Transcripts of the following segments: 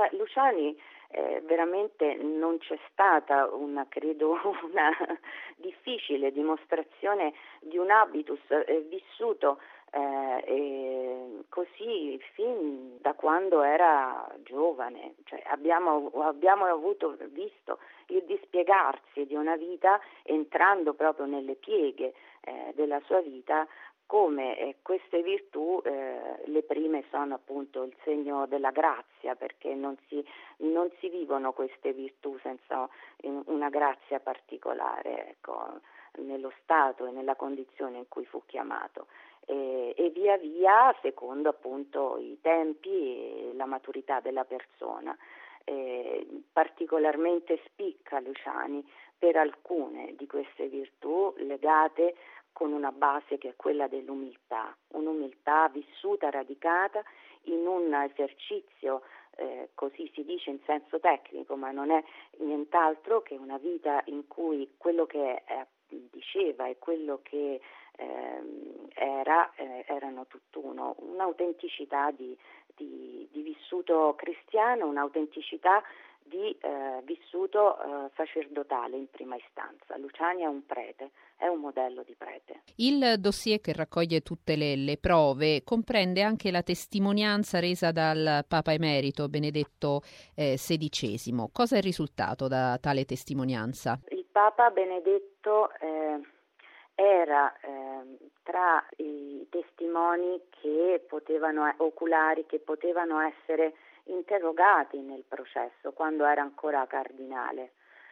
Luciani veramente non c'è stata credo una difficile dimostrazione di un habitus vissuto così fin da quando era giovane, cioè abbiamo visto il dispiegarsi di una vita entrando proprio nelle pieghe della sua vita, come queste virtù le prime sono appunto il segno della grazia, perché non si vivono queste virtù senza una grazia particolare, ecco, nello stato e nella condizione in cui fu chiamato. E via via, secondo appunto i tempi e la maturità della persona. Particolarmente spicca Luciani per alcune di queste virtù legate con una base che è quella dell'umiltà, un'umiltà vissuta, radicata in un esercizio, così si dice in senso tecnico, ma non è nient'altro che una vita in cui quello che diceva e quello che erano tutt'uno, un'autenticità di vissuto cristiano, un'autenticità di vissuto sacerdotale in prima istanza. Luciani è un prete, è un modello di prete. Il dossier, che raccoglie tutte le prove, comprende anche la testimonianza resa dal Papa Emerito Benedetto XVI. Cosa è risultato da tale testimonianza? Il Papa Benedetto era tra i testimoni oculari che potevano essere interrogati nel processo quando era ancora cardinale.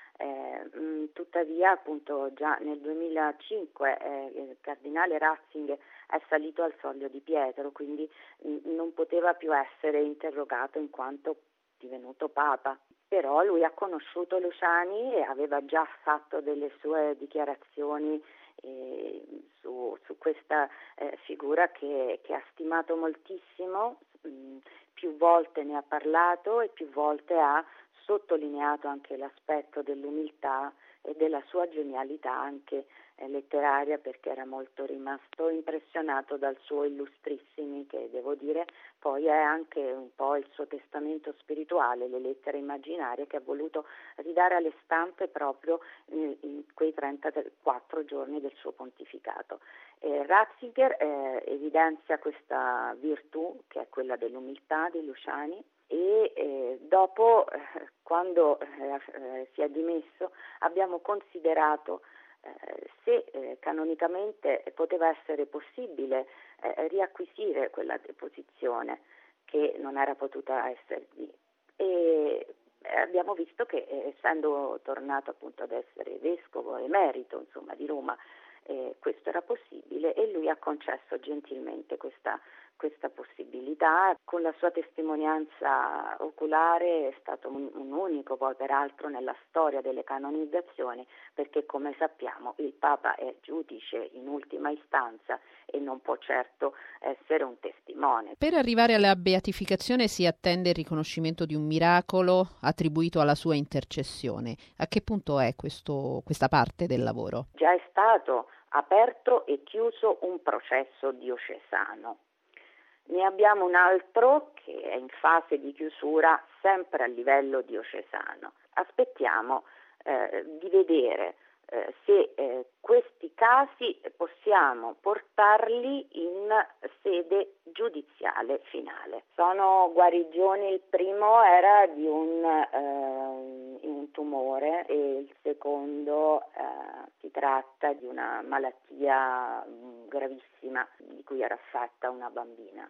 Tuttavia appunto già nel 2005 il cardinale Ratzinger è salito al Soglio di Pietro, quindi non poteva più essere interrogato in quanto divenuto Papa. Però lui ha conosciuto Luciani e aveva già fatto delle sue dichiarazioni su questa figura che ha stimato moltissimo, più volte ne ha parlato e più volte ha sottolineato anche l'aspetto dell'umiltà e della sua genialità anche letteraria, perché era molto rimasto impressionato dal suo Illustrissimi, che devo dire poi è anche un po' il suo testamento spirituale, le lettere immaginarie che ha voluto ridare alle stampe proprio in quei 34 giorni del suo pontificato. Ratzinger evidenzia questa virtù che è quella dell'umiltà di Luciani e dopo, quando si è dimesso, abbiamo considerato se canonicamente poteva essere possibile riacquisire quella deposizione che non era potuta essergli, e abbiamo visto che essendo tornato appunto ad essere vescovo emerito insomma di Roma, questo era possibile e lui ha concesso gentilmente questa possibilità. Con la sua testimonianza oculare è stato un unico poi peraltro nella storia delle canonizzazioni, perché come sappiamo il Papa è giudice in ultima istanza e non può certo essere un testimone. Per arrivare alla beatificazione si attende il riconoscimento di un miracolo attribuito alla sua intercessione. A che punto è questa parte del lavoro? Già è stato aperto e chiuso un processo diocesano. Ne abbiamo un altro che è in fase di chiusura sempre a livello diocesano. Aspettiamo di vedere se questi casi possiamo portarli in sede giudiziale finale. Sono guarigioni, il primo era di un tumore e il secondo si tratta di una malattia gravissima di cui era affetta una bambina.